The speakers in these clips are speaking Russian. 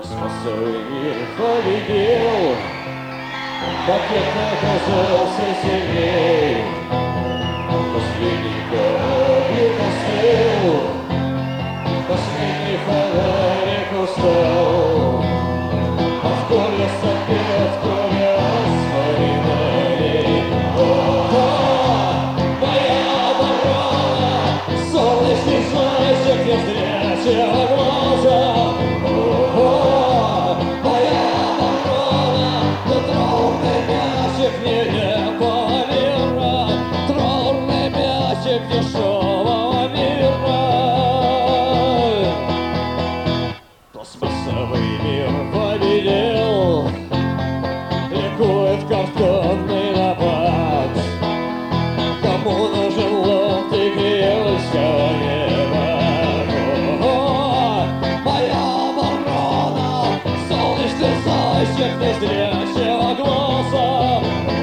Пластмассовый мир победил, пакет оказался сильней. Последний кораблик остыл, последний фонарик устал, а в горле сопет кроме воспоминаний. Моя оборона, солнечный зайчик незрячего глаза. Дешевого мира. Пластмассовый мир победил, ликует картонный напад. Кому нужен ломтик июльского неба? Моя оборона, солнечный зайчик незрячего глаза.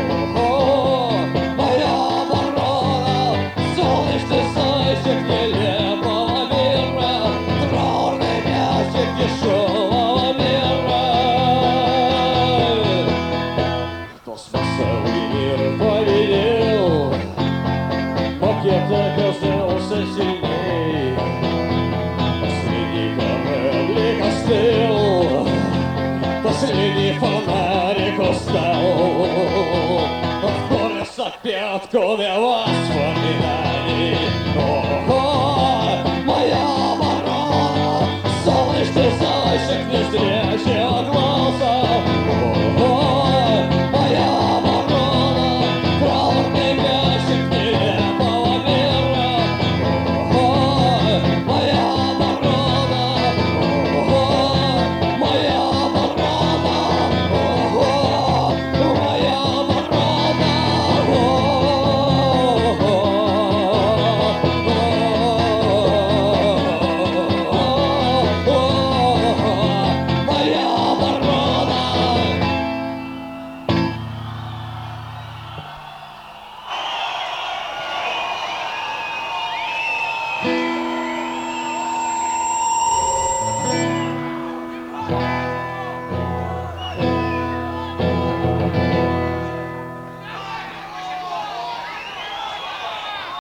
Пластмассовый мир победил, пакет оказался сильней. Последний кораблик остыл, последний фонарик устал, в горле сопет кроме